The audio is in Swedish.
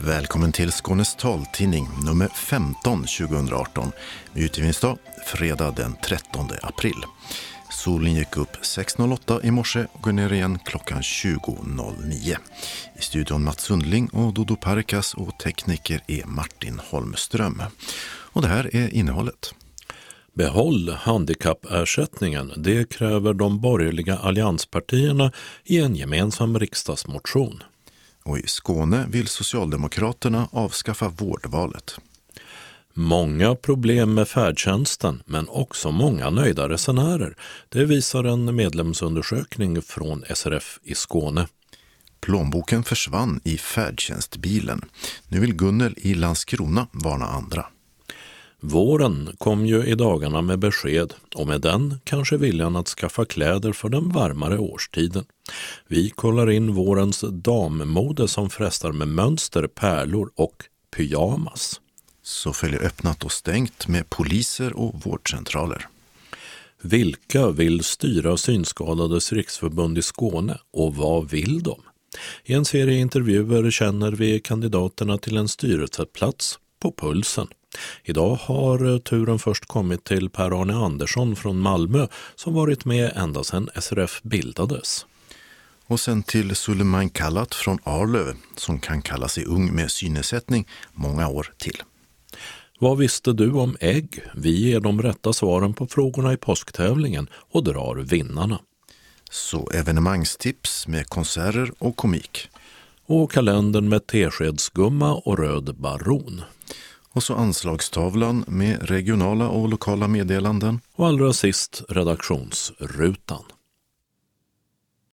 Välkommen till Skånes taltidning nummer 15 2018 med utgivningsdag fredag den 13 april. Solen gick upp 6.08 i morse och går ner igen klockan 20.09. I studion Mats Sundling och Dodo Parikas och tekniker är Martin Holmström. Och det här är innehållet. Behåll handikappersättningen, det kräver de borgerliga allianspartierna i en gemensam riksdagsmotion. Och i Skåne vill Socialdemokraterna avskaffa vårdvalet. Många problem med färdtjänsten, men också många nöjda resenärer. Det visar en medlemsundersökning från SRF i Skåne. Plånboken försvann i färdtjänstbilen. Nu vill Gunnel i Landskrona varna andra. Våren kom ju i dagarna med besked och med den kanske viljan att skaffa kläder för den varmare årstiden. Vi kollar in vårens dammode som frestar med mönster, pärlor och pyjamas. Så följer öppnat och stängt med poliser och vårdcentraler. Vilka vill styra Synskadades riksförbund i Skåne och vad vill de? I en serie intervjuer känner vi kandidaterna till en styrelseplats på pulsen. Idag har turen först kommit till Per-Arne Andersson från Malmö som varit med ända sedan SRF bildades. Och sen till Suleiman Kallat från Arlöv som kan kalla sig ung med synnedsättning många år till. Vad visste du om ägg? Vi ger de rätta svaren på frågorna i påsktävlingen och drar vinnarna. Så evenemangstips med konserter och komik. Och kalendern med teskedsgumma och röd baron. Och så anslagstavlan med regionala och lokala meddelanden. Och allra sist redaktionsrutan.